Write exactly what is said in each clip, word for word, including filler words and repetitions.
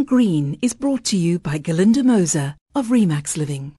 Green is brought to you by Galinda Moser of Remax Living.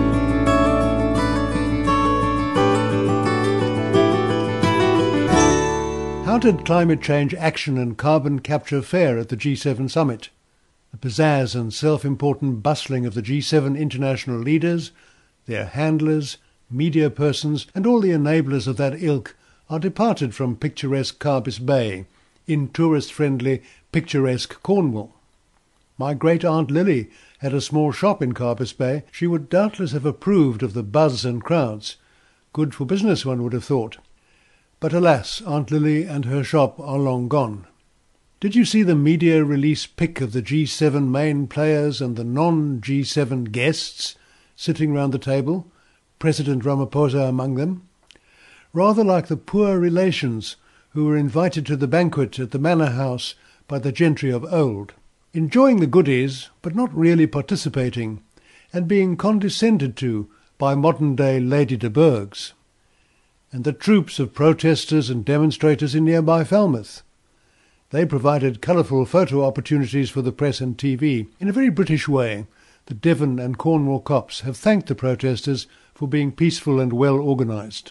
How did climate change action and carbon capture fare at the G seven summit? The pizzazz and self-important bustling of the G seven international leaders, their handlers, media persons and all the enablers of that ilk are departed from picturesque Carbis Bay in tourist-friendly, picturesque Cornwall. My great-aunt Lily had a small shop in Carbis Bay. She would doubtless have approved of the buzz and crowds. Good for business, one would have thought. But alas, Aunt Lily and her shop are long gone. Did you see the media release pic of the G seven main players and the non-G seven guests sitting round the table, President Ramaphosa among them? Rather like the poor relations who were invited to the banquet at the Manor House by the gentry of old, enjoying the goodies but not really participating, and being condescended to by modern-day Lady de Burghs. And the troops of protesters and demonstrators in nearby Falmouth. They provided colourful photo opportunities for the press and T V. In a very British way, the Devon and Cornwall cops have thanked the protesters for being peaceful and well organised.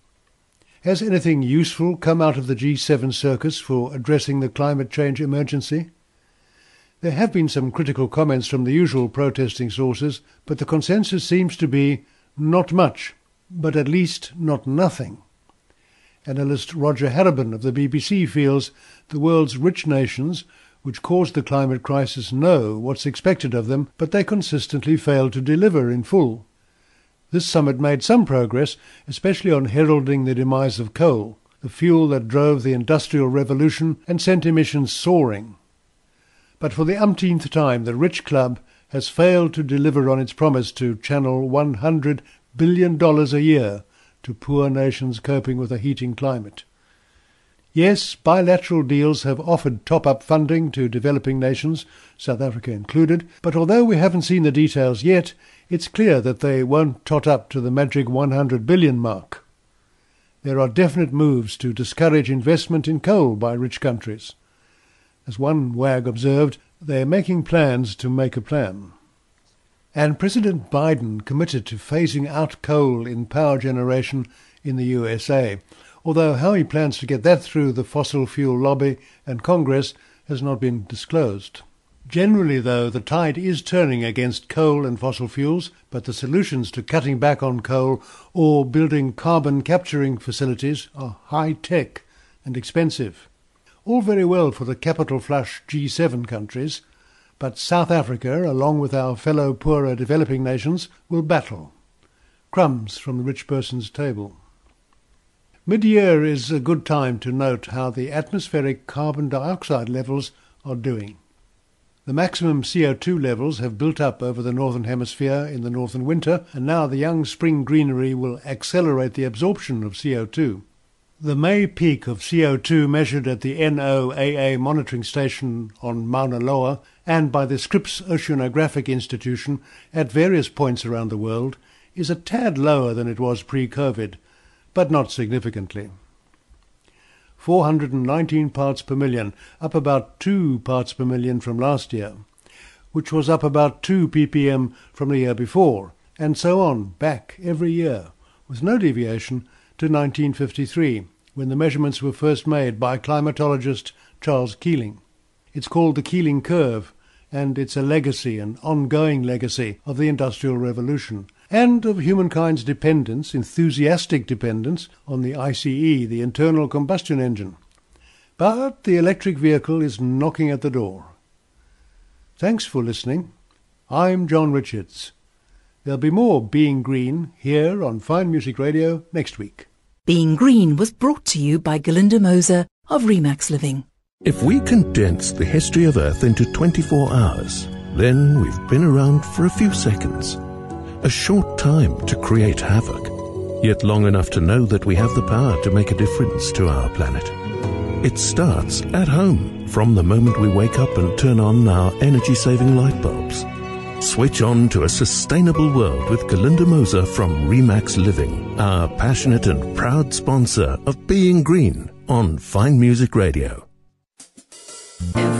Has anything useful come out of the G seven circus for addressing the climate change emergency? There have been some critical comments from the usual protesting sources, but the consensus seems to be not much, but at least not nothing. Analyst Roger Harrabin of the B B C feels the world's rich nations, which caused the climate crisis, know what's expected of them, but they consistently fail to deliver in full. This summit made some progress, especially on heralding the demise of coal, the fuel that drove the Industrial Revolution and sent emissions soaring. But for the umpteenth time, the rich club has failed to deliver on its promise to channel one hundred billion dollars a year to poor nations coping with a heating climate. Yes, bilateral deals have offered top-up funding to developing nations, South Africa included, but although we haven't seen the details yet, it's clear that they won't tot up to the magic one hundred billion mark. There are definite moves to discourage investment in coal by rich countries. As one wag observed, they are making plans to make a plan. And President Biden committed to phasing out coal in power generation in the U S A, although how he plans to get that through the fossil fuel lobby and Congress has not been disclosed. Generally, though, the tide is turning against coal and fossil fuels, but the solutions to cutting back on coal or building carbon capturing facilities are high-tech and expensive. All very well for the capital flush G seven countries, but South Africa, along with our fellow poorer developing nations, will battle. Crumbs from the rich person's table. Mid-year is a good time to note how the atmospheric carbon dioxide levels are doing. The maximum C O two levels have built up over the northern hemisphere in the northern winter, and now the young spring greenery will accelerate the absorption of C O two. The May peak of C O two measured at the N O A A monitoring station on Mauna Loa and by the Scripps Oceanographic Institution at various points around the world is a tad lower than it was pre-COVID, but not significantly. four hundred nineteen parts per million, up about two parts per million from last year, which was up about two ppm from the year before, and so on, back every year, with no deviation to nineteen fifty-three, when the measurements were first made by climatologist Charles Keeling. It's called the Keeling Curve, and it's a legacy, an ongoing legacy, of the Industrial Revolution, and of humankind's dependence, enthusiastic dependence, on the I C E, the internal combustion engine. But the electric vehicle is knocking at the door. Thanks for listening. I'm John Richards. There'll be more Being Green here on Fine Music Radio next week. Being Green was brought to you by Galinda Moser of Remax Living. If we condense the history of Earth into twenty-four hours, then we've been around for a few seconds. A short time to create havoc, yet long enough to know that we have the power to make a difference to our planet. It starts at home, from the moment we wake up and turn on our energy-saving light bulbs. Switch on to a sustainable world with Galinda Moser from Remax Living, our passionate and proud sponsor of Being Green on Fine Music Radio.